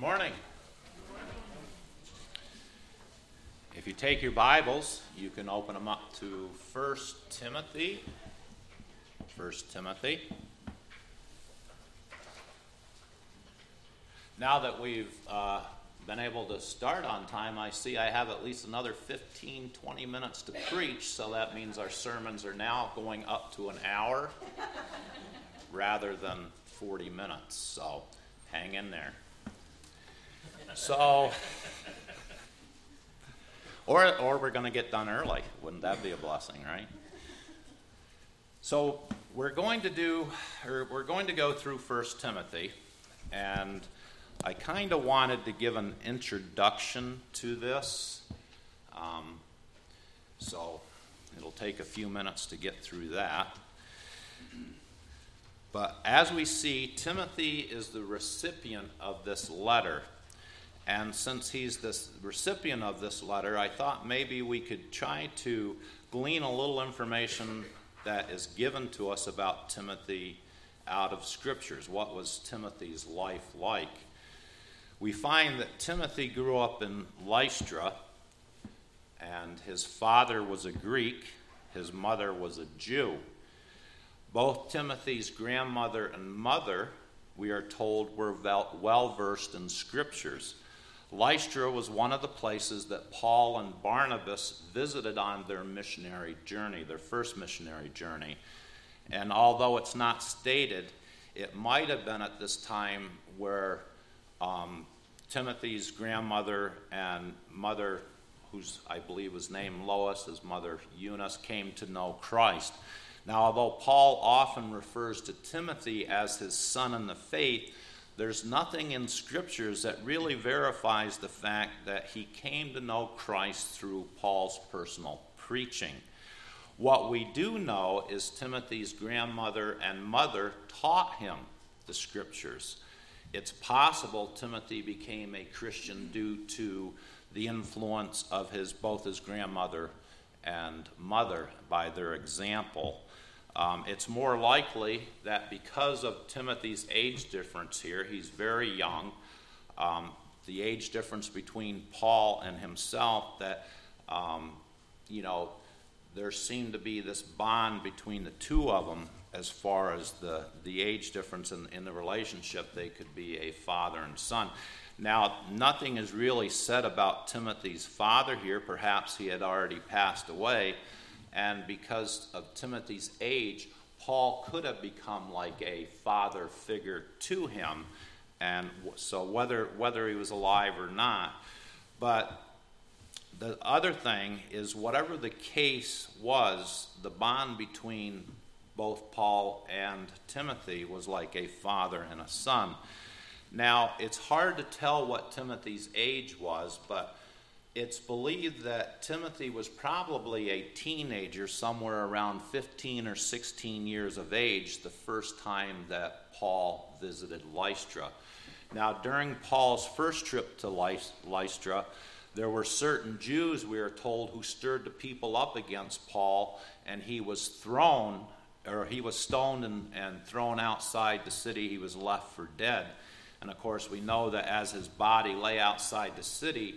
morning. If you take your Bibles, you can open them up to 1 Timothy. 1 Timothy. Now that we've been able to start on time, I see I have at least another 15, 20 minutes to preach, so that means our sermons are now going up to an hour rather than 40 minutes. So hang in there. So, or we're going to get done early. Wouldn't that be a blessing, right? So we're going to go through 1 Timothy, and I kind of wanted to give an introduction to this. So it'll take a few minutes to get through that. But as we see, Timothy is the recipient of this letter. And since he's the recipient of this letter, I thought maybe we could try to glean a little information that is given to us about Timothy out of Scriptures. What was Timothy's life like? We find that Timothy grew up in Lystra, and his father was a Greek, his mother was a Jew. Both Timothy's grandmother and mother, we are told, were well-versed in Scriptures. Lystra was one of the places that Paul and Barnabas visited on their missionary journey, their first missionary journey. And although it's not stated, it might have been at this time where Timothy's grandmother and mother, whose I believe was named Lois, his mother Eunice, came to know Christ. Now, although Paul often refers to Timothy as his son in the faith, there's nothing in Scriptures that really verifies the fact that he came to know Christ through Paul's personal preaching. What we do know is Timothy's grandmother and mother taught him the Scriptures. It's possible Timothy became a Christian due to the influence of both his grandmother and mother by their example. It's more likely that because of Timothy's age difference here, he's very young, the age difference between Paul and himself, that, there seemed to be this bond between the two of them as far as the age difference in the relationship. They could be a father and son. Now, nothing is really said about Timothy's father here. Perhaps he had already passed away. And because of Timothy's age, Paul could have become like a father figure to him, and so whether he was alive or not. But the other thing is, whatever the case was, the bond between both Paul and Timothy was like a father and a son. Now, it's hard to tell what Timothy's age was, but it's believed that Timothy was probably a teenager, somewhere around 15 or 16 years of age, the first time that Paul visited Lystra. Now, during Paul's first trip to Lystra, there were certain Jews, we are told, who stirred the people up against Paul, and he was stoned and thrown outside the city. He was left for dead. And of course, we know that as his body lay outside the city,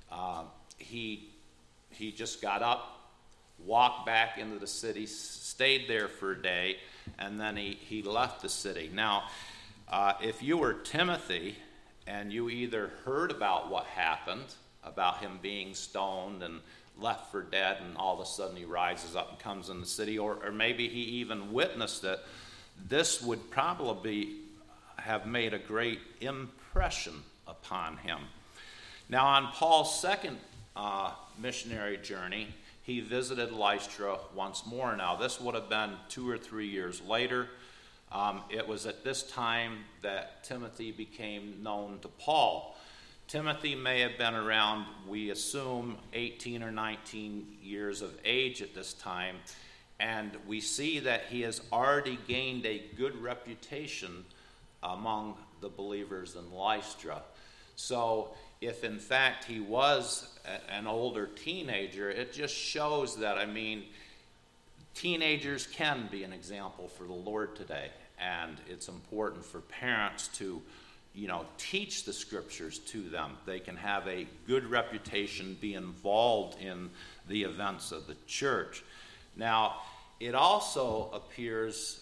he just got up, walked back into the city, stayed there for a day, and then he left the city. Now, if you were Timothy and you either heard about what happened, about him being stoned and left for dead, and all of a sudden he rises up and comes in the city, or maybe he even witnessed it, this would probably have made a great impression upon him. Now, on Paul's second missionary journey, he visited Lystra once more. Now, this would have been 2 or 3 years later. It was at this time that Timothy became known to Paul. Timothy may have been around, we assume, 18 or 19 years of age at this time, and we see that he has already gained a good reputation among the believers in Lystra. So, if in fact he was an older teenager, it just shows that, teenagers can be an example for the Lord today. And it's important for parents to, teach the scriptures to them. They can have a good reputation, be involved in the events of the church. Now, it also appears,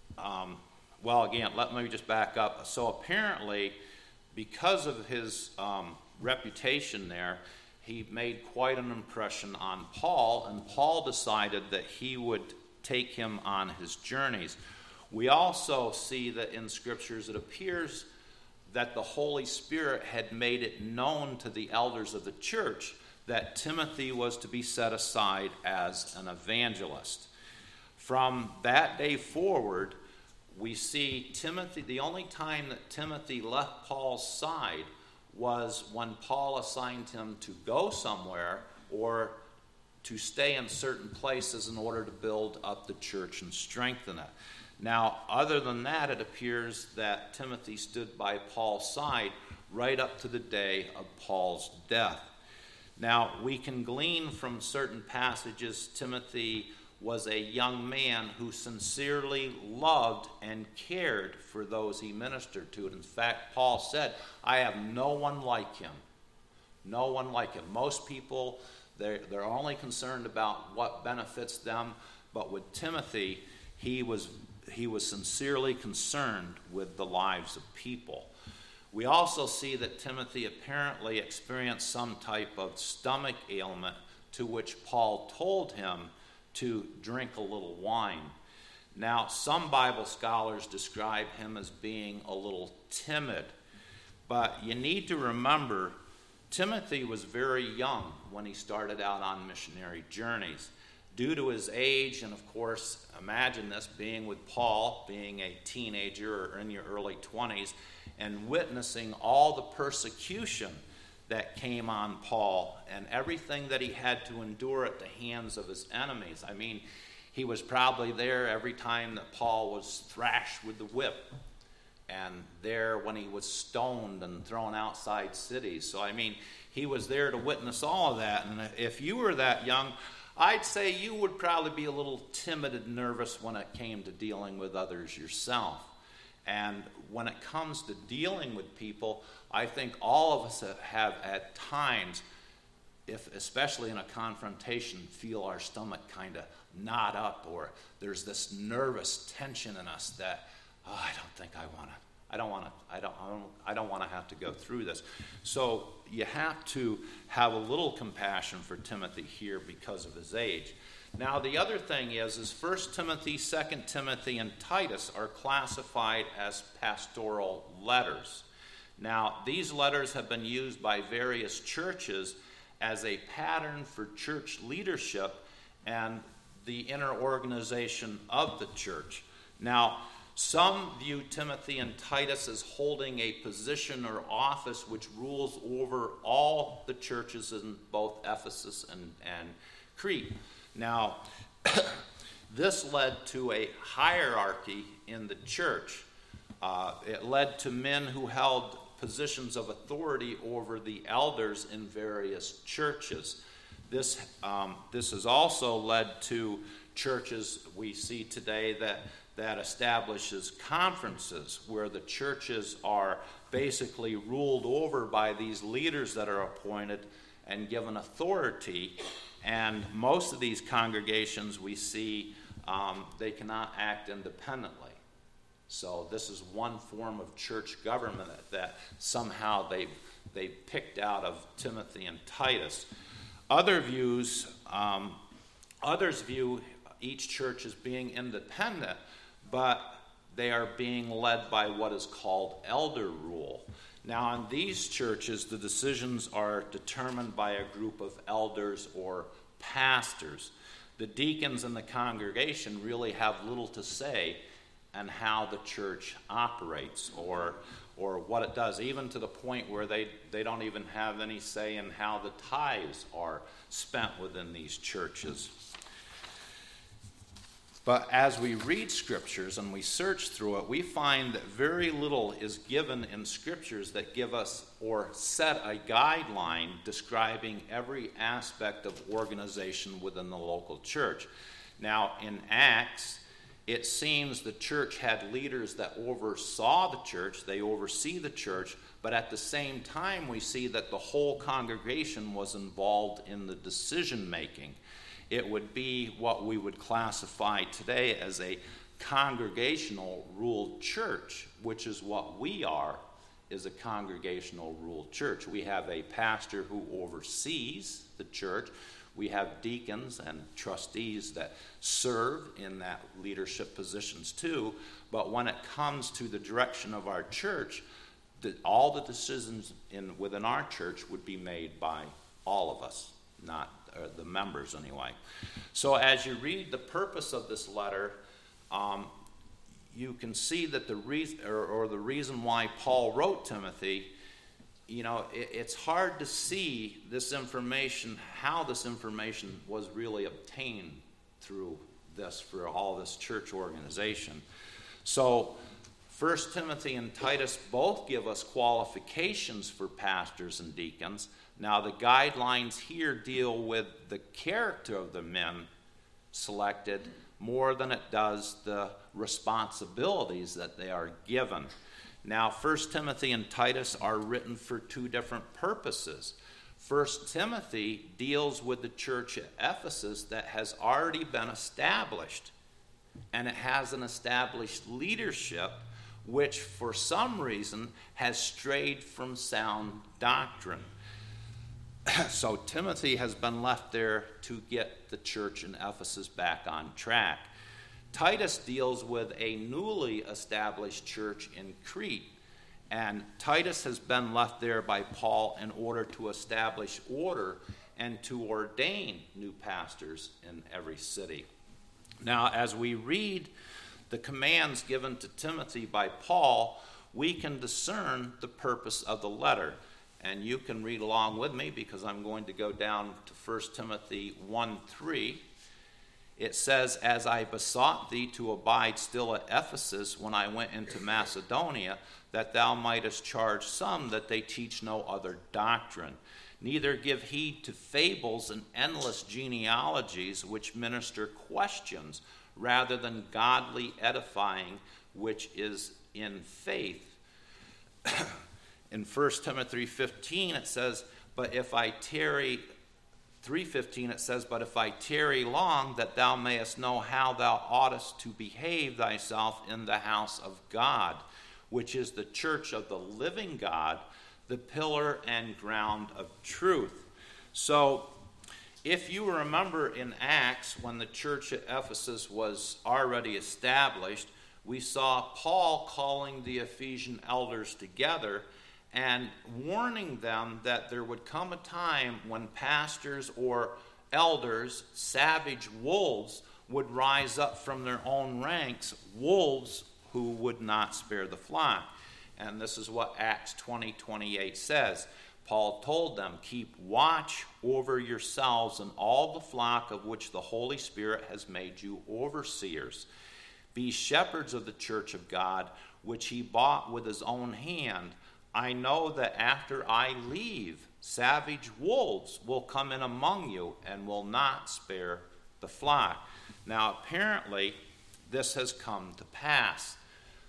again, let me just back up. So apparently, because of his reputation there, he made quite an impression on Paul, and Paul decided that he would take him on his journeys. We also see that in scriptures it appears that the Holy Spirit had made it known to the elders of the church that Timothy was to be set aside as an evangelist. From that day forward, we see Timothy, the only time that Timothy left Paul's side was when Paul assigned him to go somewhere or to stay in certain places in order to build up the church and strengthen it. Now, other than that, it appears that Timothy stood by Paul's side right up to the day of Paul's death. Now, we can glean from certain passages Timothy was a young man who sincerely loved and cared for those he ministered to. In fact, Paul said, I have no one like him. No one like him. Most people, they're only concerned about what benefits them, but with Timothy, he was sincerely concerned with the lives of people. We also see that Timothy apparently experienced some type of stomach ailment, to which Paul told him to drink a little wine. Now, some Bible scholars describe him as being a little timid, but you need to remember Timothy was very young when he started out on missionary journeys. Due to his age, and of course, imagine this, being with Paul, being a teenager or in your early 20s, and witnessing all the persecution that came on Paul and everything that he had to endure at the hands of his enemies. I mean, he was probably there every time that Paul was thrashed with the whip, and there when he was stoned and thrown outside cities. So, I mean, he was there to witness all of that. And if you were that young, I'd say you would probably be a little timid and nervous when it came to dealing with others yourself. And when it comes to dealing with people, I think all of us have at times, especially in a confrontation, feel our stomach kind of knot up, or there's this nervous tension in us that, I don't want to have to go through this. So you have to have a little compassion for Timothy here because of his age. Now, the other thing is 1 Timothy, 2 Timothy, and Titus are classified as pastoral letters. Now, these letters have been used by various churches as a pattern for church leadership and the inner organization of the church. Now, some view Timothy and Titus as holding a position or office which rules over all the churches in both Ephesus and Crete. Now, this led to a hierarchy in the church. It led to men who held positions of authority over the elders in various churches. This has also led to churches we see today that establishes conferences where the churches are basically ruled over by these leaders that are appointed and given authority. And most of these congregations we see, they cannot act independently. So this is one form of church government that somehow they picked out of Timothy and Titus. Others view each church as being independent, but they are being led by what is called elder rule. Now, in these churches, the decisions are determined by a group of elders or pastors. The deacons in the congregation really have little to say on how the church operates or what it does, even to the point where they don't even have any say in how the tithes are spent within these churches. But as we read scriptures and we search through it, we find that very little is given in scriptures that give us or set a guideline describing every aspect of organization within the local church. Now, in Acts, it seems the church had leaders that oversaw the church, they oversee the church, but at the same time we see that the whole congregation was involved in the decision making. It would be what we would classify today as a congregational ruled church, which is what we are, is a congregational ruled church. We have a pastor who oversees the church. We have deacons and trustees that serve in that leadership positions too. But when it comes to the direction of our church, all the decisions within our church would be made by all of us, not the members anyway. So as you read the purpose of this letter, you can see that the reason why Paul wrote Timothy, it's hard to see this information, how this information was really obtained through this, for all this church organization. So 1 Timothy and Titus both give us qualifications for pastors and deacons. Now the guidelines here deal with the character of the men selected more than it does the responsibilities that they are given. Now, 1 Timothy and Titus are written for two different purposes. 1 Timothy deals with the church at Ephesus that has already been established, and it has an established leadership which for some reason has strayed from sound doctrine. So Timothy has been left there to get the church in Ephesus back on track. Titus deals with a newly established church in Crete, and Titus has been left there by Paul in order to establish order and to ordain new pastors in every city. Now, as we read the commands given to Timothy by Paul, we can discern the purpose of the letter. And you can read along with me because I'm going to go down to 1 Timothy 1:3. It says, "As I besought thee to abide still at Ephesus when I went into Macedonia, that thou mightest charge some that they teach no other doctrine. Neither give heed to fables and endless genealogies which minister questions, rather than godly edifying, which is in faith." In 1 Timothy 3:15 it says, "But if I tarry," 3:15 it says, "But if I tarry long, that thou mayest know how thou oughtest to behave thyself in the house of God, which is the church of the living God, the pillar and ground of truth." So, if you remember in Acts, when the church at Ephesus was already established, we saw Paul calling the Ephesian elders together and warning them that there would come a time when pastors or elders, savage wolves, would rise up from their own ranks, wolves who would not spare the flock. And this is what Acts 20:28 says. Paul told them, "Keep watch over yourselves and all the flock of which the Holy Spirit has made you overseers. Be shepherds of the church of God, which he bought with his own hand. I know that after I leave, savage wolves will come in among you and will not spare the flock." Now, apparently, this has come to pass.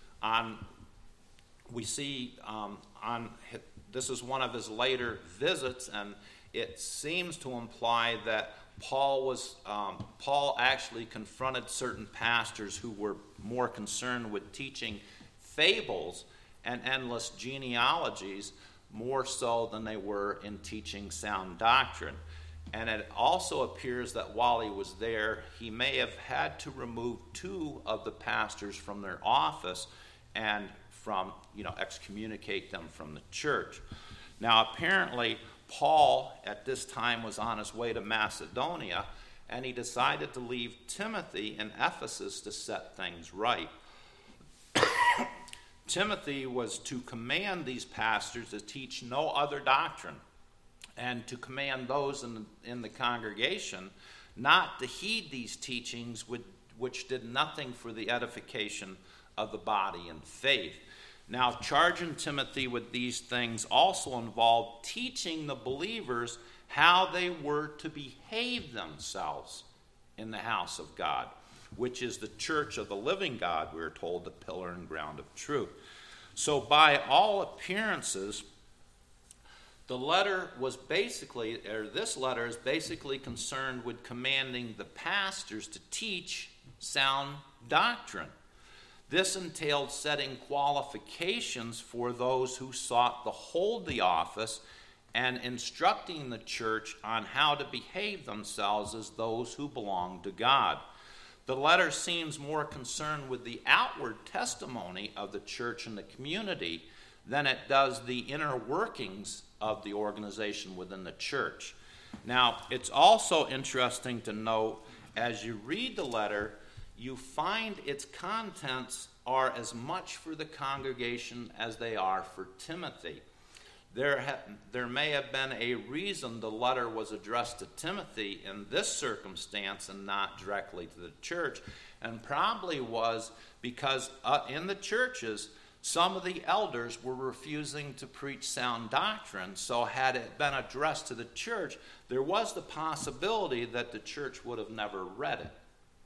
We see this is one of his later visits, and it seems to imply that Paul actually confronted certain pastors who were more concerned with teaching fables and endless genealogies more so than they were in teaching sound doctrine. And it also appears that while he was there, he may have had to remove two of the pastors from their office and excommunicate them from the church. Now, apparently, Paul at this time was on his way to Macedonia, and he decided to leave Timothy in Ephesus to set things right. Timothy was to command these pastors to teach no other doctrine, and to command those in the congregation not to heed these teachings which did nothing for the edification of the body in faith. Now, charging Timothy with these things also involved teaching the believers how they were to behave themselves in the house of God. which is the church of the living God, we're told, the pillar and ground of truth. So by all appearances, this letter is basically concerned with commanding the pastors to teach sound doctrine. This entailed setting qualifications for those who sought to hold the office and instructing the church on how to behave themselves as those who belong to God. The letter seems more concerned with the outward testimony of the church and the community than it does the inner workings of the organization within the church. Now, it's also interesting to note, as you read the letter, you find its contents are as much for the congregation as they are for Timothy. There may have been a reason the letter was addressed to Timothy in this circumstance and not directly to the church, and probably was because in the churches, some of the elders were refusing to preach sound doctrine. So had it been addressed to the church, there was the possibility that the church would have never read it.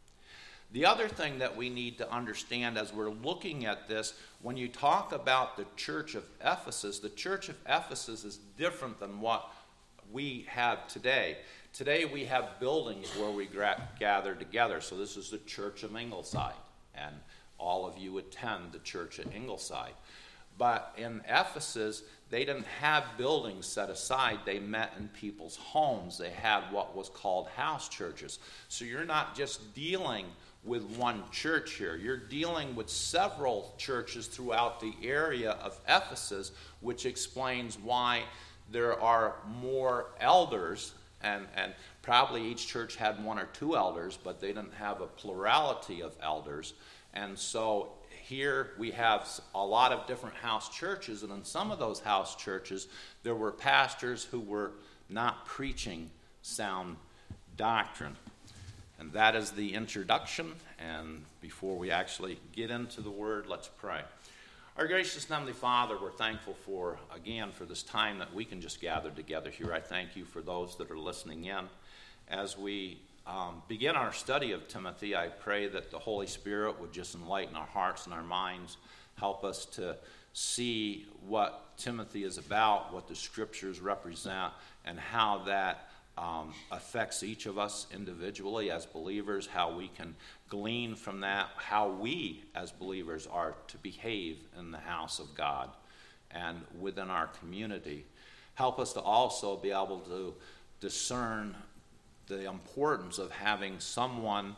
The other thing that we need to understand as we're looking at this, when you talk about the church of Ephesus, the church of Ephesus is different than what we have today. Today we have buildings where we gather together. So this is the church of Ingleside, and all of you attend the church at Ingleside. But in Ephesus, they didn't have buildings set aside. They met in people's homes. They had what was called house churches. So you're not just dealing with one church here. You're dealing with several churches throughout the area of Ephesus, which explains why there are more elders, and probably each church had one or two elders, but they didn't have a plurality of elders. And so here we have a lot of different house churches, and in some of those house churches, there were pastors who were not preaching sound doctrine. And that is the introduction, and before we actually get into the word, let's pray. Our gracious and heavenly Father, we're thankful for this time that we can just gather together here. I thank you for those that are listening in. As we begin our study of Timothy, I pray that the Holy Spirit would just enlighten our hearts and our minds, help us to see what Timothy is about, what the scriptures represent, and how that affects each of us individually as believers, how we can glean from that, how we as believers are to behave in the house of God and within our community. Help us to also be able to discern the importance of having someone,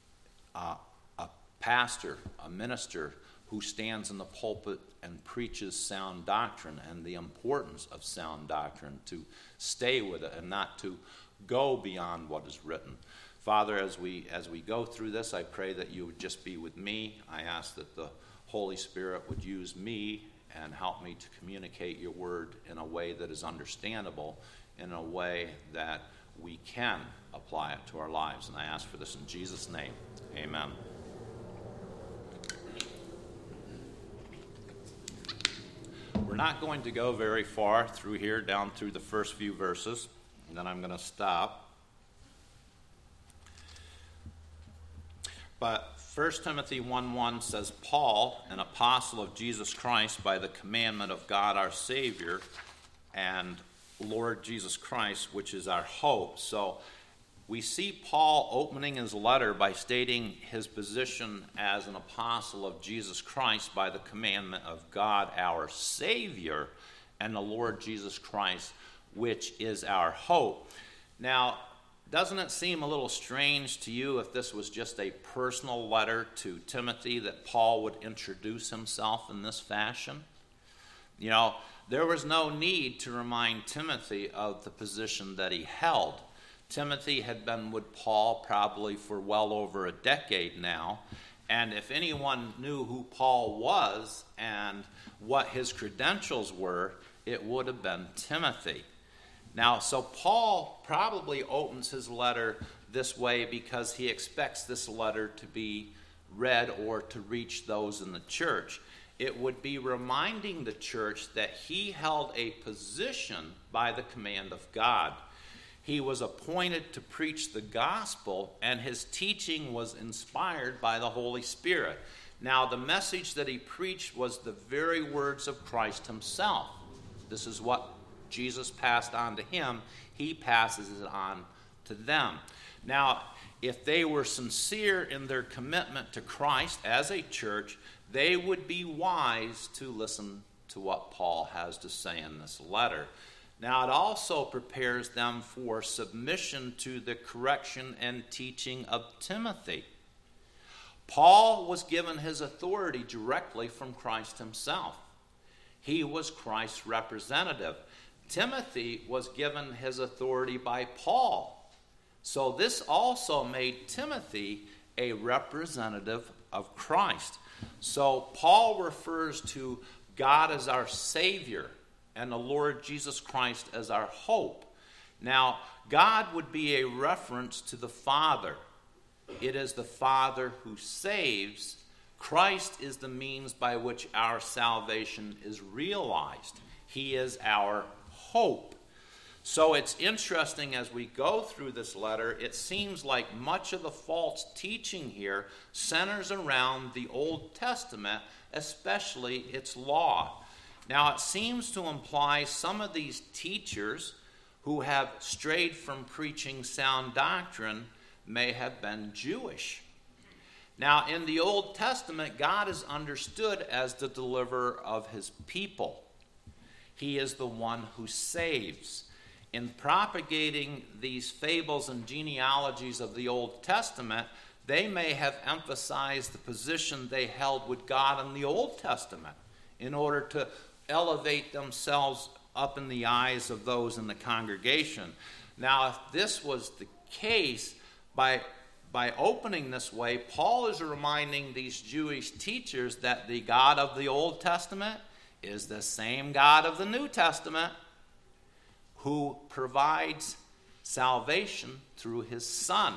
a pastor, a minister, who stands in the pulpit and preaches sound doctrine, and the importance of sound doctrine, to stay with it and not to go beyond what is written. Father, as we go through this, I pray that you would just be with me. I ask that the Holy Spirit would use me and help me to communicate your word in a way that is understandable, in a way that we can apply it to our lives. And I ask for this in Jesus' name. Amen. We're not going to go very far through here, down through the first few verses, and then I'm going to stop. But 1 Timothy 1:1 says, Paul, an apostle of Jesus Christ by the commandment of God our Savior and Lord Jesus Christ, which is our hope. So we see Paul opening his letter by stating his position as an apostle of Jesus Christ by the commandment of God our Savior and the Lord Jesus Christ, which is our hope. Now, doesn't it seem a little strange to you if this was just a personal letter to Timothy that Paul would introduce himself in this fashion? You know, there was no need to remind Timothy of the position that he held. Timothy had been with Paul probably for well over a decade now, and if anyone knew who Paul was and what his credentials were, it would have been Timothy. Now, so Paul probably opens his letter this way because he expects this letter to be read or to reach those in the church. It would be reminding the church that he held a position by the command of God. He was appointed to preach the gospel, and his teaching was inspired by the Holy Spirit. Now, the message that he preached was the very words of Christ himself. This is what Jesus passed on to him. He passes it on to them. Now, if they were sincere in their commitment to Christ as a church, they would be wise to listen to what Paul has to say in this letter. Now, it also prepares them for submission to the correction and teaching of Timothy. Paul was given his authority directly from Christ himself. He was Christ's representative. Timothy was given his authority by Paul. So this also made Timothy a representative of Christ. So Paul refers to God as our Savior and the Lord Jesus Christ as our hope. Now, God would be a reference to the Father. It is the Father who saves. Christ is the means by which our salvation is realized. He is our hope. So it's interesting as we go through this letter, it seems like much of the false teaching here centers around the Old Testament, especially its law. Now, it seems to imply some of these teachers who have strayed from preaching sound doctrine may have been Jewish. Now, in the Old Testament, God is understood as the deliverer of his people. He is the one who saves. In propagating these fables and genealogies of the Old Testament, they may have emphasized the position they held with God in the Old Testament in order to elevate themselves up in the eyes of those in the congregation. Now, if this was the case, by opening this way, Paul is reminding these Jewish teachers that the God of the Old Testament is the same God of the New Testament, who provides salvation through his Son.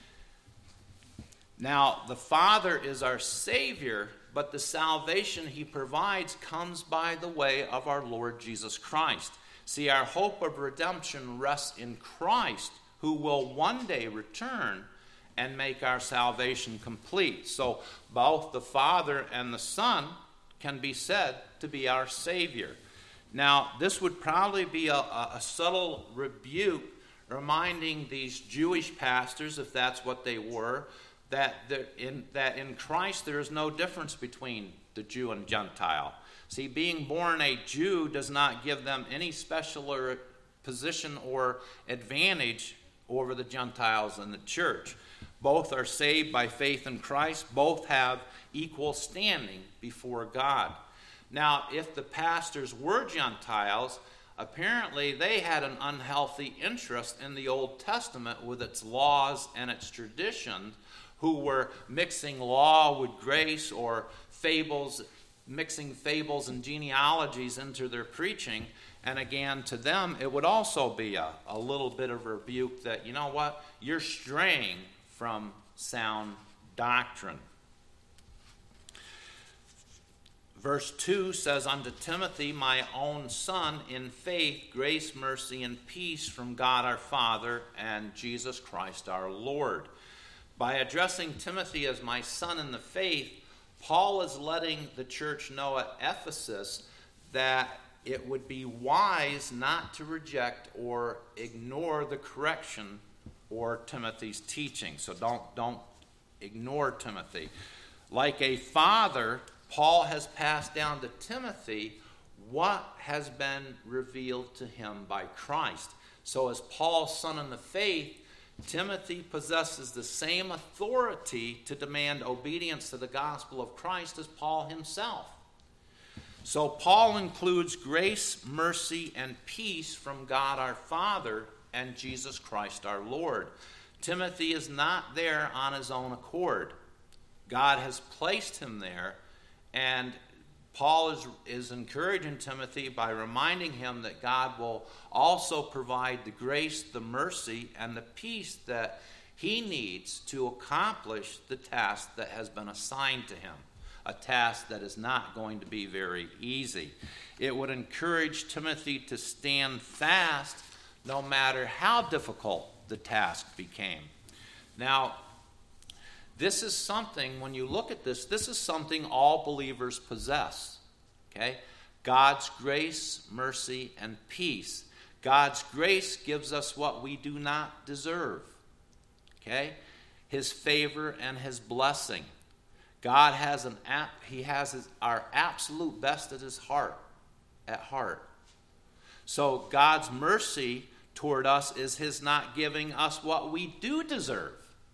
Now, the Father is our Savior, but the salvation he provides comes by the way of our Lord Jesus Christ. See, our hope of redemption rests in Christ, who will one day return and make our salvation complete. So both the Father and the Son can be said to be our Savior. Now, this would probably be a subtle rebuke reminding these Jewish pastors, if that's what they were, that in Christ there is no difference between the Jew and Gentile. See, being born a Jew does not give them any special position or advantage over the Gentiles in the church. Both are saved by faith in Christ. Both have equal standing before God. Now, if the pastors were Gentiles, apparently they had an unhealthy interest in the Old Testament with its laws and its traditions, who were mixing law with grace, or mixing fables and genealogies into their preaching. And again, to them, it would also be a little bit of a rebuke that, you know what, you're straying from sound doctrine. Verse 2 says, "Unto Timothy, my own son, in faith, grace, mercy, and peace from God our Father and Jesus Christ our Lord." By addressing Timothy as my son in the faith, Paul is letting the church know at Ephesus that it would be wise not to reject or ignore the correction or Timothy's teaching. So don't ignore Timothy. Like a father, Paul has passed down to Timothy what has been revealed to him by Christ. So as Paul's son in the faith, Timothy possesses the same authority to demand obedience to the gospel of Christ as Paul himself. So Paul includes grace, mercy, and peace from God our Father and Jesus Christ our Lord. Timothy is not there on his own accord. God has placed him there, and Paul is encouraging Timothy by reminding him that God will also provide the grace, the mercy, and the peace that he needs to accomplish the task that has been assigned to him, a task that is not going to be very easy. It would encourage Timothy to stand fast no matter how difficult the task became. Now, this is something, when you look at this is something all believers possess. Okay? God's grace, mercy, and peace. God's grace gives us what we do not deserve. Okay? His favor and his blessing. God has our absolute best at heart. So God's mercy toward us is his not giving us what we do deserve.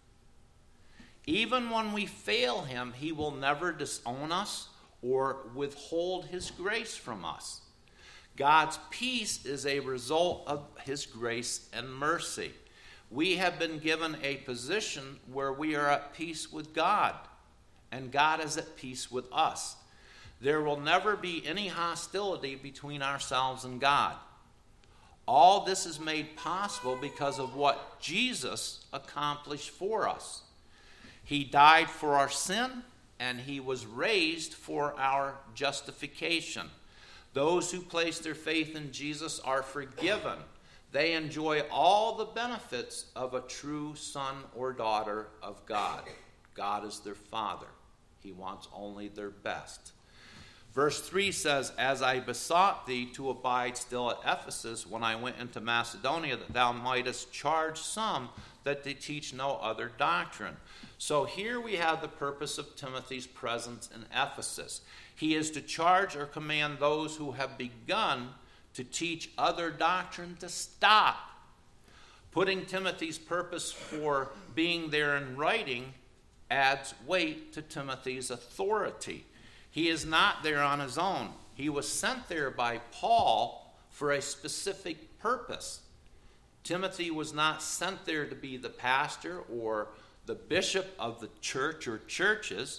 Even when we fail him, he will never disown us or withhold his grace from us. God's peace is a result of his grace and mercy. We have been given a position where we are at peace with God, and God is at peace with us. There will never be any hostility between ourselves and God. All this is made possible because of what Jesus accomplished for us. He died for our sin, and he was raised for our justification. Those who place their faith in Jesus are forgiven. They enjoy all the benefits of a true son or daughter of God. God is their Father. He wants only their best. Verse 3 says, "As I besought thee to abide still at Ephesus when I went into Macedonia, that thou mightest charge some that they teach no other doctrine." So here we have the purpose of Timothy's presence in Ephesus. He is to charge or command those who have begun to teach other doctrine to stop. Putting Timothy's purpose for being there in writing adds weight to Timothy's authority. He is not there on his own. He was sent there by Paul for a specific purpose. Timothy was not sent there to be the pastor or the bishop of the church or churches.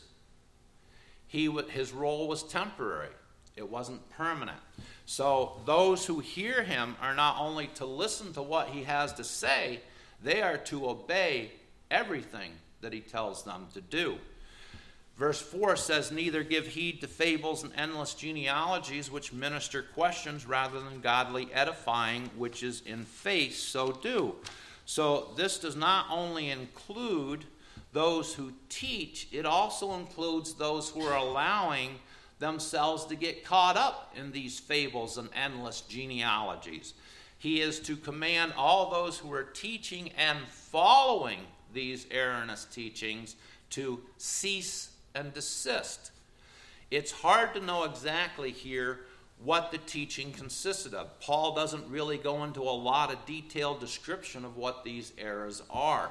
His role was temporary. It wasn't permanent. So those who hear him are not only to listen to what he has to say, they are to obey everything that he tells them to do. Verse 4 says, "Neither give heed to fables and endless genealogies which minister questions rather than godly edifying, which is in faith, so do." So this does not only include those who teach, it also includes those who are allowing themselves to get caught up in these fables and endless genealogies. He is to command all those who are teaching and following these erroneous teachings to cease and desist. It's hard to know exactly here what the teaching consisted of. Paul doesn't really go into a lot of detailed description of what these errors are.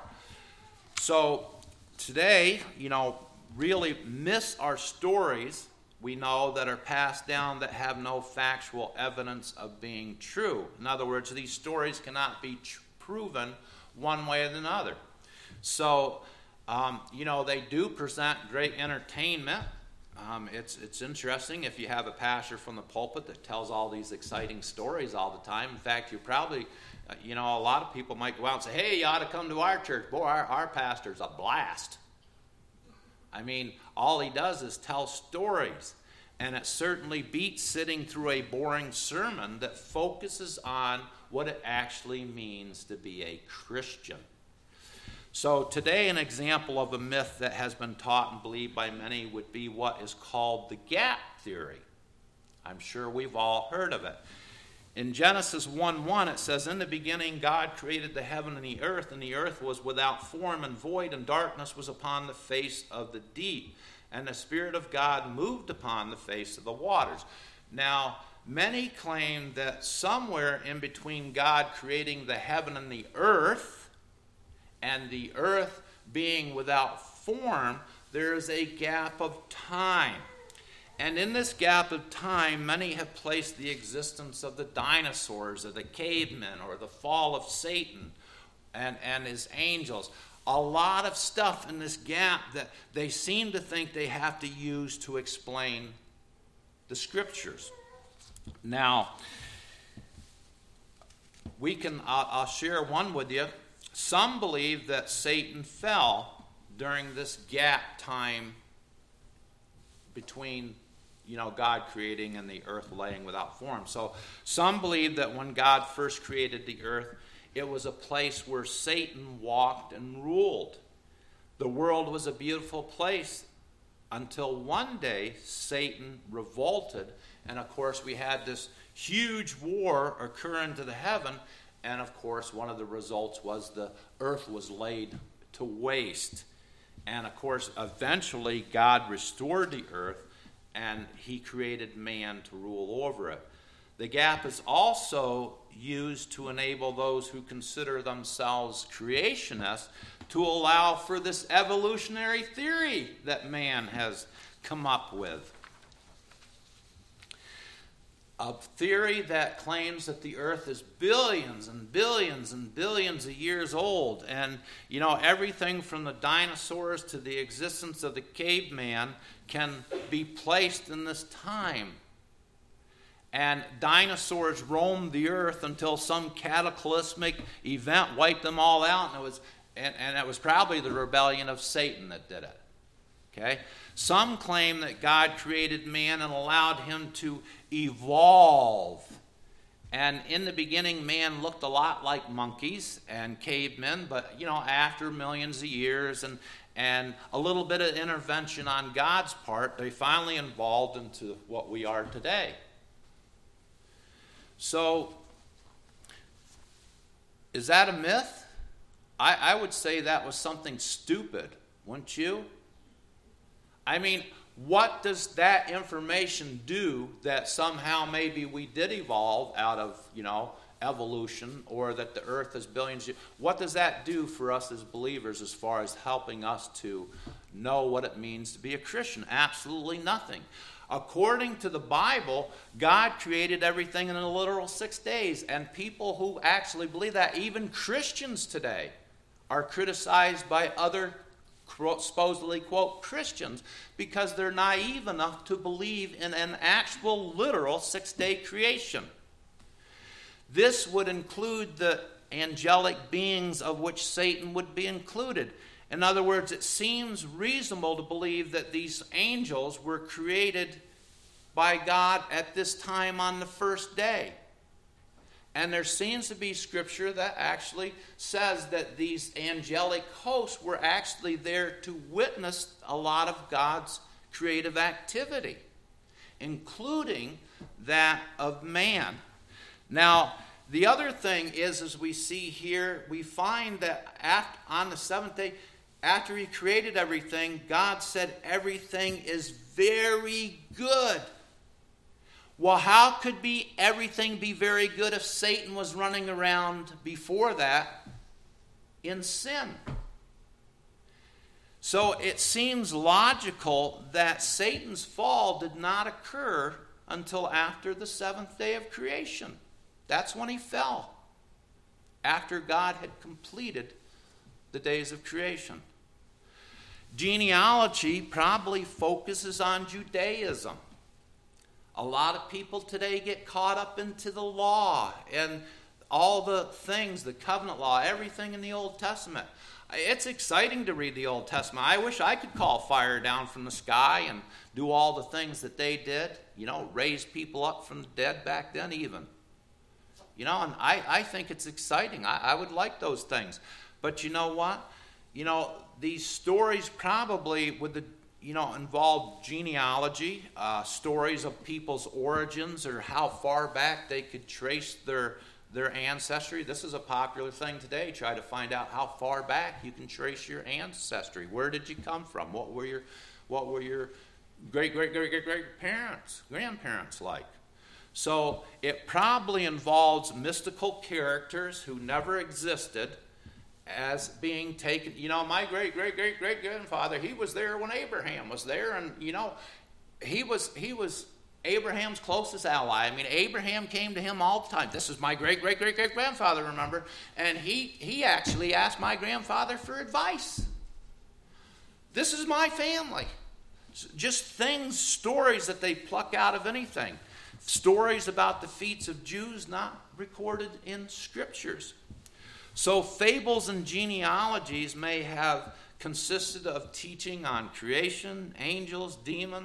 So today, really miss our stories we know that are passed down that have no factual evidence of being true. In other words, these stories cannot be proven one way or another. So, they do present great entertainment. It's interesting if you have a pastor from the pulpit that tells all these exciting stories all the time. In fact, you probably, a lot of people might go out and say, "Hey, you ought to come to our church. Boy, our pastor's a blast." I mean, all he does is tell stories. And it certainly beats sitting through a boring sermon that focuses on what it actually means to be a Christian. So today, an example of a myth that has been taught and believed by many would be what is called the gap theory. I'm sure we've all heard of it. In Genesis 1:1, it says, "In the beginning God created the heaven and the earth was without form and void, and darkness was upon the face of the deep. And the Spirit of God moved upon the face of the waters." Now, many claim that somewhere in between God creating the heaven and the earth being without form, there is a gap of time. And in this gap of time, many have placed the existence of the dinosaurs or the cavemen or the fall of Satan and his angels. A lot of stuff in this gap that they seem to think they have to use to explain the scriptures. Now, I'll share one with you. Some believe that Satan fell during this gap time between God creating and the earth laying without form. So some believe that when God first created the earth, it was a place where Satan walked and ruled. The world was a beautiful place until one day Satan revolted. And of course we had this huge war occur into the heaven. And of course one of the results was the earth was laid to waste. And of course eventually God restored the earth and he created man to rule over it. The gap is also used to enable those who consider themselves creationists to allow for this evolutionary theory that man has come up with. A theory that claims that the earth is billions and billions and billions of years old. And, everything from the dinosaurs to the existence of the caveman can be placed in this time. And dinosaurs roamed the earth until some cataclysmic event wiped them all out, and it was probably the rebellion of Satan that did it. Okay? Some claim that God created man and allowed him to evolve. And in the beginning, man looked a lot like monkeys and cavemen, but after millions of years and a little bit of intervention on God's part, they finally evolved into what we are today. So, is that a myth? I would say that was something stupid, wouldn't you? I mean, what does that information do that somehow maybe we did evolve out of, evolution, or that the earth is billions of years? What does that do for us as believers as far as helping us to know what it means to be a Christian? Absolutely nothing. According to the Bible, God created everything in a literal 6 days, and people who actually believe that, even Christians today, are criticized by other supposedly, quote, Christians, because they're naive enough to believe in an actual literal 6-day creation. This would include the angelic beings of which Satan would be included. In other words, it seems reasonable to believe that these angels were created by God at this time on the first day. And there seems to be scripture that actually says that these angelic hosts were actually there to witness a lot of God's creative activity, including that of man. Now, the other thing is, as we see here, we find that on the seventh day, after he created everything, God said everything is very good. Well, how could everything be very good if Satan was running around before that in sin? So it seems logical that Satan's fall did not occur until after the seventh day of creation. That's when he fell, after God had completed the days of creation. Genealogy probably focuses on Judaism. A lot of people today get caught up into the law and all the things, the covenant law, everything in the Old Testament. It's exciting to read the Old Testament. I wish I could call fire down from the sky and do all the things that they did, raise people up from the dead back then even. And I think it's exciting. I would like those things. But you know what? These stories probably would involve genealogy, stories of people's origins or how far back they could trace their ancestry. This is a popular thing today. Try to find out how far back you can trace your ancestry. Where did you come from? What were your great grandparents like? So it probably involves mystical characters who never existed as being taken. My great-great-great-great-grandfather, he was there when Abraham was there, and he was Abraham's closest ally. I mean, Abraham came to him all the time. This is my great-great-great-great-grandfather, remember? And he actually asked my grandfather for advice. This is my family. Just stories that they pluck out of anything. Stories about the feats of Jews not recorded in scriptures. So fables and genealogies may have consisted of teaching on creation, angels, demons,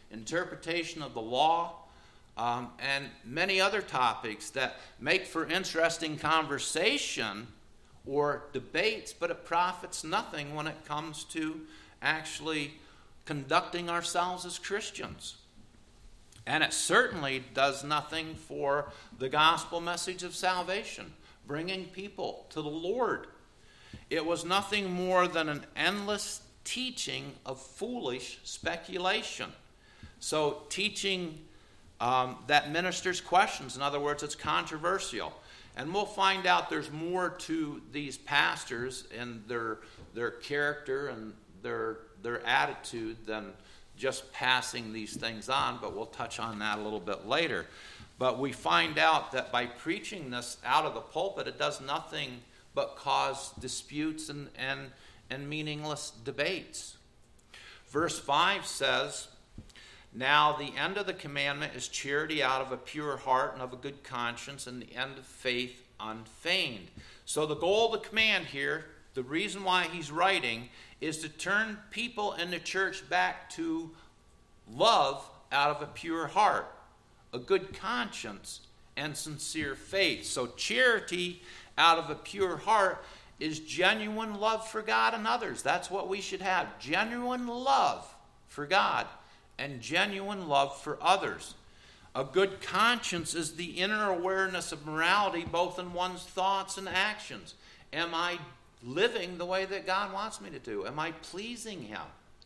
interpretation of the law, and many other topics that make for interesting conversation or debates, but it profits nothing when it comes to actually conducting ourselves as Christians. And it certainly does nothing for the gospel message of salvation, bringing people to the Lord. It was nothing more than an endless teaching of foolish speculation. So teaching that ministers questions. In other words, it's controversial. And we'll find out there's more to these pastors and their character and their attitude than just passing these things on, but we'll touch on that a little bit later. But we find out that by preaching this out of the pulpit, it does nothing but cause disputes and meaningless debates. Verse 5 says, "Now the end of the commandment is charity out of a pure heart and of a good conscience, and the end of faith unfeigned." So the goal of the command here, the reason why he's writing, is to turn people in the church back to love out of a pure heart, a good conscience, and sincere faith. So charity out of a pure heart is genuine love for God and others. That's what we should have. Genuine love for God and genuine love for others. A good conscience is the inner awareness of morality, both in one's thoughts and actions. Am I living the way that God wants me to do? Am I pleasing Him?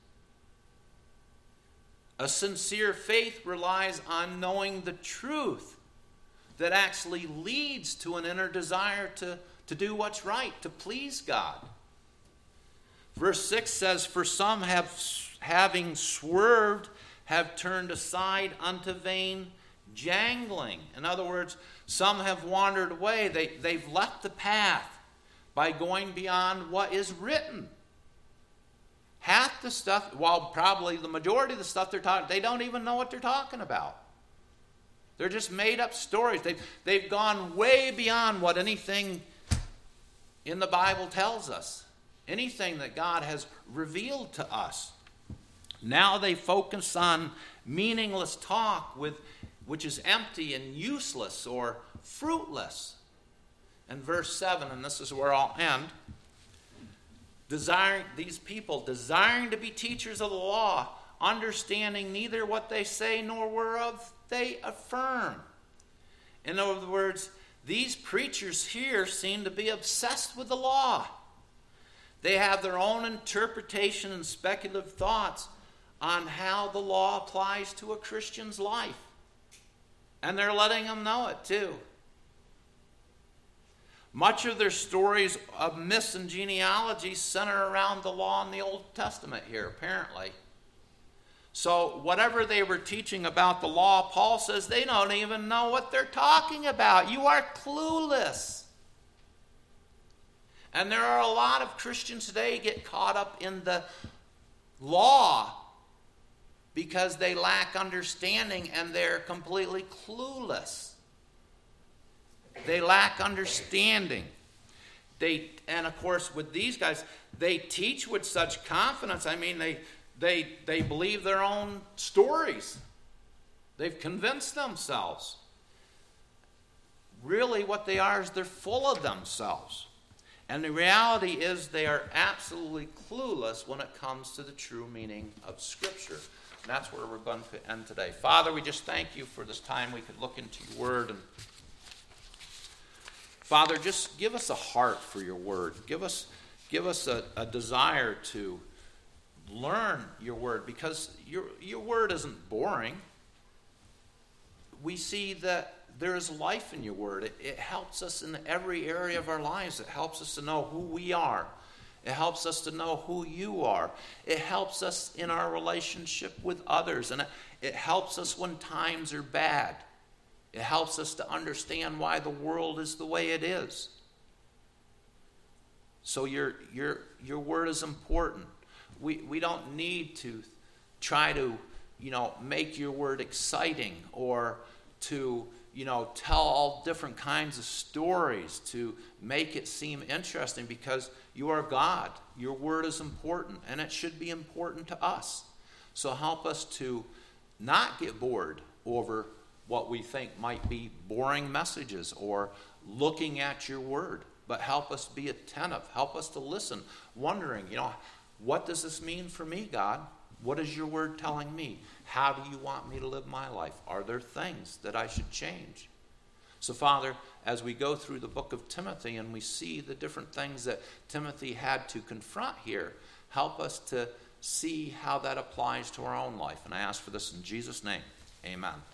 A sincere faith relies on knowing the truth that actually leads to an inner desire to do what's right, to please God. Verse 6 says, "For some having swerved, have turned aside unto vain jangling." In other words, some have wandered away. They've left the path by going beyond what is written. Half the stuff, well, probably the majority of the stuff they're talking, they don't even know what they're talking about. They're just made up stories. They've gone way beyond what anything in the Bible tells us. Anything that God has revealed to us. Now they focus on meaningless talk which is empty and useless or fruitless. And verse 7, and this is where I'll end, these people desiring to be teachers of the law, understanding neither what they say nor whereof they affirm. In other words, these preachers here seem to be obsessed with the law. They have their own interpretation and speculative thoughts on how the law applies to a Christian's life. And they're letting them know it too. Much of their stories of myths and genealogies center around the law in the Old Testament here, apparently. So whatever they were teaching about the law, Paul says they don't even know what they're talking about. You are clueless. And there are a lot of Christians today get caught up in the law because they lack understanding and they're completely clueless. They lack understanding. And of course, with these guys, they teach with such confidence. I mean, they believe their own stories. They've convinced themselves. Really, what they are is they're full of themselves. And the reality is they are absolutely clueless when it comes to the true meaning of Scripture. And that's where we're going to end today. Father, we just thank you for this time we could look into your word. And Father, just give us a heart for your word. Give us a desire to learn your word, because your word isn't boring. We see that there is life in your word. It helps us in every area of our lives. It helps us to know who we are. It helps us to know who you are. It helps us in our relationship with others. And it helps us when times are bad. It helps us to understand why the world is the way it is. So your word is important. We don't need to try to, make your word exciting or to, tell all different kinds of stories to make it seem interesting, because you are God. Your word is important, and it should be important to us. So help us to not get bored over what we think might be boring messages or looking at your word, but help us be attentive. Help us to listen, wondering, what does this mean for me, God? What is your word telling me? How do you want me to live my life? Are there things that I should change? So, Father, as we go through the book of Timothy and we see the different things that Timothy had to confront here, help us to see how that applies to our own life. And I ask for this in Jesus' name. Amen.